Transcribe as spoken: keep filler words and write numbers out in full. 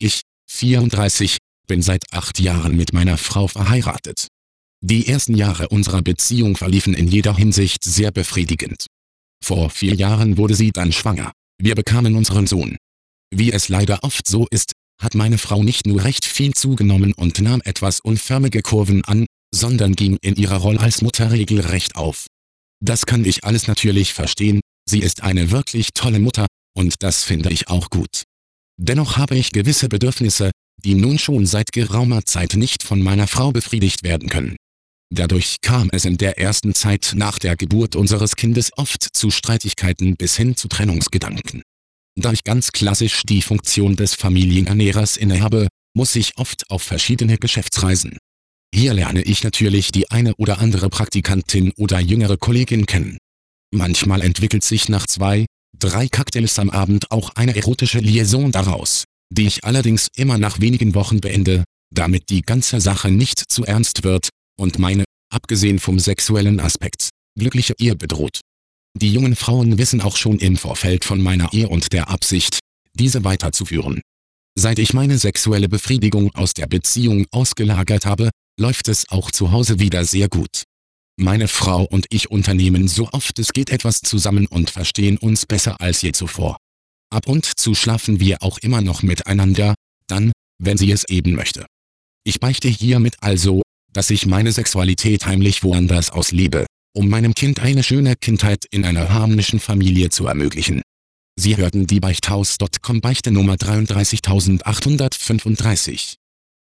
Ich, vierunddreißig, bin seit acht Jahren mit meiner Frau verheiratet. Die ersten Jahre unserer Beziehung verliefen in jeder Hinsicht sehr befriedigend. Vor vier Jahren wurde sie dann schwanger. Wir bekamen unseren Sohn. Wie es leider oft so ist, hat meine Frau nicht nur recht viel zugenommen und nahm etwas unförmige Kurven an, sondern ging in ihrer Rolle als Mutter regelrecht auf. Das kann ich alles natürlich verstehen, sie ist eine wirklich tolle Mutter, und das finde ich auch gut. Dennoch habe ich gewisse Bedürfnisse, die nun schon seit geraumer Zeit nicht von meiner Frau befriedigt werden können. Dadurch kam es in der ersten Zeit nach der Geburt unseres Kindes oft zu Streitigkeiten bis hin zu Trennungsgedanken. Da ich ganz klassisch die Funktion des Familienernährers innehabe, muss ich oft auf verschiedene Geschäftsreisen. Hier lerne ich natürlich die eine oder andere Praktikantin oder jüngere Kollegin kennen. Manchmal entwickelt sich nach zwei, drei Cocktails am Abend auch eine erotische Liaison daraus, die ich allerdings immer nach wenigen Wochen beende, damit die ganze Sache nicht zu ernst wird und meine, abgesehen vom sexuellen Aspekt, glückliche Ehe bedroht. Die jungen Frauen wissen auch schon im Vorfeld von meiner Ehe und der Absicht, diese weiterzuführen. Seit ich meine sexuelle Befriedigung aus der Beziehung ausgelagert habe, läuft es auch zu Hause wieder sehr gut. Meine Frau und ich unternehmen so oft es geht etwas zusammen und verstehen uns besser als je zuvor. Ab und zu schlafen wir auch immer noch miteinander, dann, wenn sie es eben möchte. Ich beichte hiermit also, dass ich meine Sexualität heimlich woanders auslebe, um meinem Kind eine schöne Kindheit in einer harmonischen Familie zu ermöglichen. Sie hörten die Beichthaus Punkt com Beichte Nummer dreiunddreißigtausendachthundertfünfunddreißig.